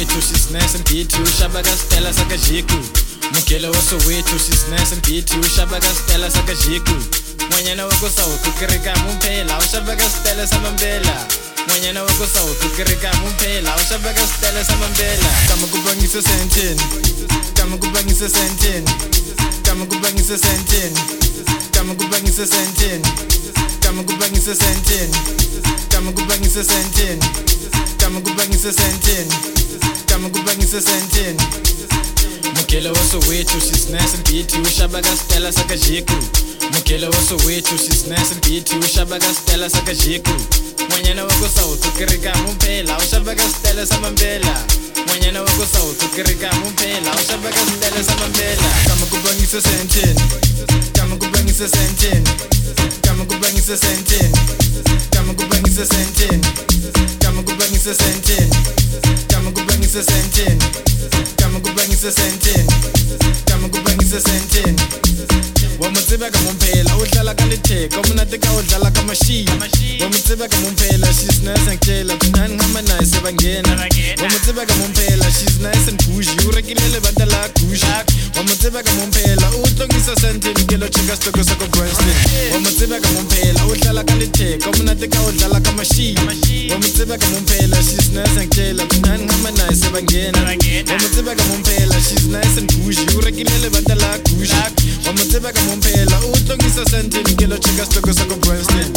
Soweto, she's nice and pretty. Ushabaga Stella Sakajiku. Mukele wa Soweto, she's nice and pretty. Ushabaga Stella Sakajiku. Mwenyana wako South ukirika mumpela. Ushabaga Stella Samambela. Mwenyana wako South ukirika mumpela. Ushabaga Stella Samambela. Kama kubangisa senteni. Kama kubangisa senteni. Kama kubangisa senteni. Kama kubangisa senteni. Kama kubangisa senteni. Kama kubangisa senteni. Kama kubangisa senteni. Kama kubangisa senteni. Mukele wa Soweto, she's nice and pretty. Ushabaga Stella Sakajiku. Mukele wa Soweto, she's nice and pretty. Ushabaga Stella Sakajiku. Mwenyana wako South ukirika mumpela. Ushabaga Stella Samambela. Mwenyana wako South ukirika mumpela. Ushabaga Stella Samambela. Kama kubangisa senteni. Kama kubangisa senteni. Kama kubangisa senteni. Kama kubangisa senteni. Kama kubangisa senteni. Kama kubangisa senteni. Kama kubangisa senteni. Kama kubangisa senteni. Wamutsiba ka mumpela udlala ka litheka umunati ka udlala ka mashini. Wamutsiba ka mumpela she's nice and killer kunani ngama nice bangena. Wamutsiba ka mumpela she's nice and bougie urekilele banda la kushi. Wamutsiba ka mumpela utlongisa senteni kelo chika stoko sako Branston. Wamutsiba ka mumpela udlala ka litheka umunati ka udlala ka mashini. Wamutsiba ka mumpela she's nice and killer kunani ngama nice bangena. Wamutsiba ka mumpela she's nice and bougie urekilele banda la kushi. Wamutsiba ka mumpela utlongisa senteni kelo chika stoko sako Branston.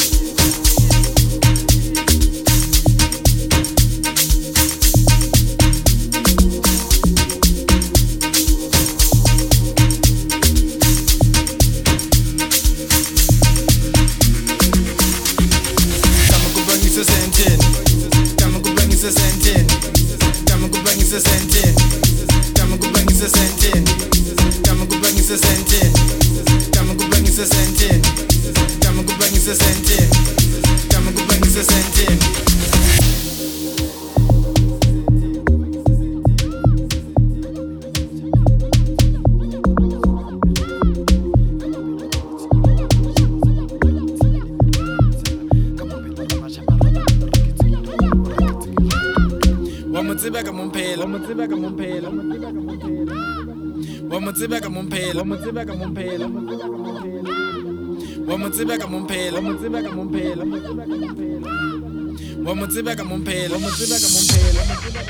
Kama kubangisa senteni. Kama kubangisa senteni. Kama kubangisa senteni. Kama kubangisa senteni. Kama kubangisa senteni. Kama kubangisa senteni. Kama kubangisa senteni. Wamutsiba ka mumpela, wamutsiba ka mumpela, wamutsiba ka mumpela, wamutsiba ka mumpela, wamutsiba ka mumpela, wamutsiba ka mumpela, wamutsiba ka mumpela, wamutsiba ka mumpela.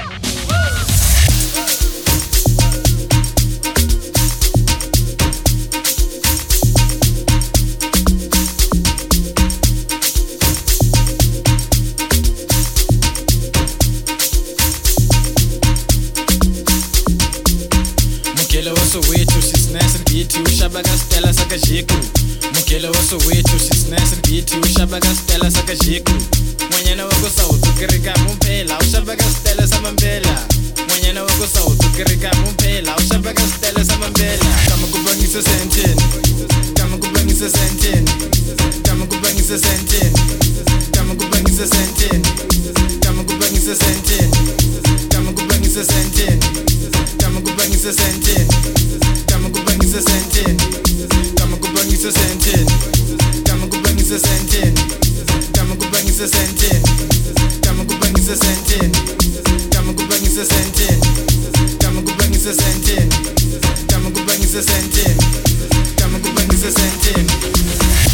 Mukele wa Soweto, she's nice and pretty. Ushabaga Stella Sakajiku. Mukele wa Soweto, she's nice and pretty. Ushabaga Stella Sakajiku. Mwenyana wako South ukirika mumpela. Ushabaga Stella Samambela. Mwenyana wako South ukirika mumpela. Ushabaga Stella Samambela. Kama kubangisa senteni. Kama kubangisa senteni. Kama kubangisa senteni. Kama kubangisa senteni. Kama kubangisa senteni. Kama kubangisa senteni. Kama kubangisa senteni. Kama kubangisa senteni. Kama kubangisa senteni. Kama kubangisa senteni. Kama kubangisa senteni. Kama kubangisa senteni. Kama kubangisa senteni. Kama kubangisa senteni. Kama kubangisa senteni. Kama kubangisa senteni.